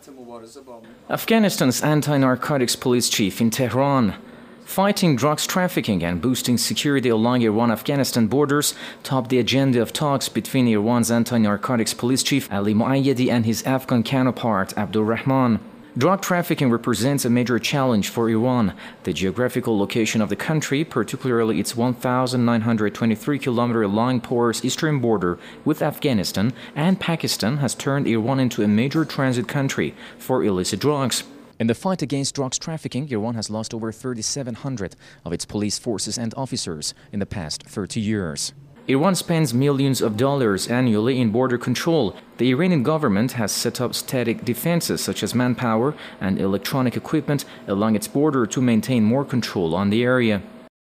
Afghanistan's anti-narcotics police chief in Tehran. Fighting drugs trafficking and boosting security along Iran-Afghanistan borders topped the agenda of talks between Iran's anti-narcotics police chief Ali Muayyedi and his Afghan counterpart Abdur Rahman. Drug trafficking represents a major challenge for Iran. The geographical location of the country, particularly its 1,923-kilometer long porous eastern border with Afghanistan and Pakistan, has turned Iran into a major transit country for illicit drugs. In the fight against drugs trafficking, Iran has lost over 3,700 of its police forces and officers in the past 30 years. Iran spends millions of dollars annually in border control. The Iranian government has set up static defenses such as manpower and electronic equipment along its border to maintain more control on the area.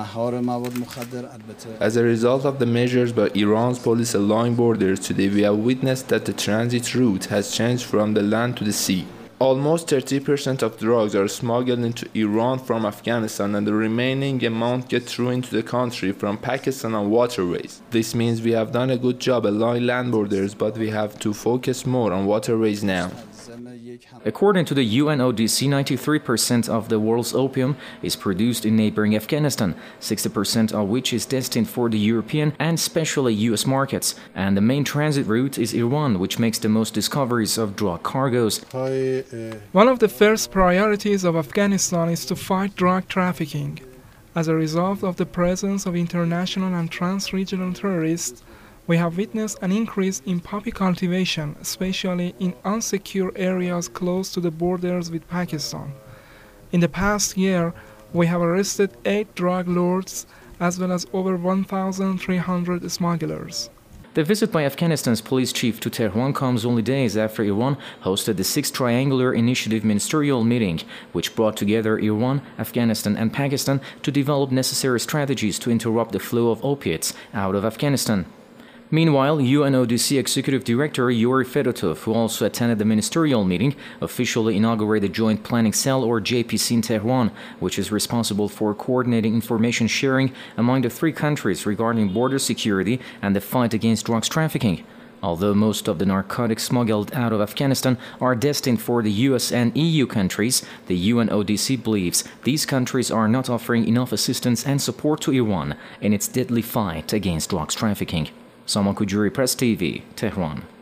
As a result of the measures by Iran's police along borders, today we have witnessed that the transit route has changed from the land to the sea. Almost 30% of drugs are smuggled into Iran from Afghanistan, and the remaining amount gets through into the country from Pakistan on waterways. This means we have done a good job along land borders, but we have to focus more on waterways now. According to the UNODC, 93% of the world's opium is produced in neighboring Afghanistan, 60% of which is destined for the European and especially US markets. And the main transit route is Iran, which makes the most discoveries of drug cargoes. One of the first priorities of Afghanistan is to fight drug trafficking. As a result of the presence of international and trans-regional terrorists, we have witnessed an increase in poppy cultivation, especially in unsecure areas close to the borders with Pakistan. In the past year, we have arrested 8 drug lords as well as over 1,300 smugglers. The visit by Afghanistan's police chief to Tehran comes only days after Iran hosted the 6th Triangular Initiative ministerial meeting, which brought together Iran, Afghanistan and Pakistan to develop necessary strategies to interrupt the flow of opiates out of Afghanistan. Meanwhile, UNODC Executive Director Yuri Fedotov, who also attended the ministerial meeting, officially inaugurated the Joint Planning Cell, or JPC, in Tehran, which is responsible for coordinating information sharing among the 3 countries regarding border security and the fight against drugs trafficking. Although most of the narcotics smuggled out of Afghanistan are destined for the US and EU countries, the UNODC believes these countries are not offering enough assistance and support to Iran in its deadly fight against drugs trafficking. Saman Kujuri, Press TV, Tehran.